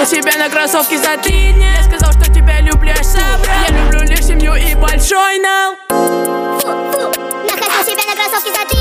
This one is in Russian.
себе на кроссовки за 3 дня. Я сказал, что тебя люблю, аж собрал. Я люблю лишь семью и большой нал. Нахожу себе на кроссовки за 3